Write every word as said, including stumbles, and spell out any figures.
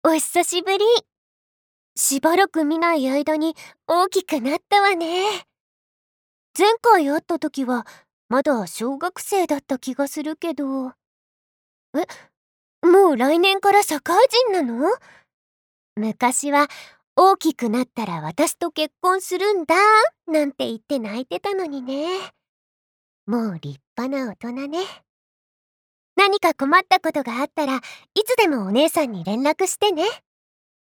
お久しぶり。しばらく見ない間に大きくなったわね。前回会った時はまだ小学生だった気がするけど。え、もう来年から社会人なの？昔は大きくなったら私と結婚するんだなんて言って泣いてたのにね。もう立派な大人ね。何か困ったことがあったらいつでもお姉さんに連絡してね。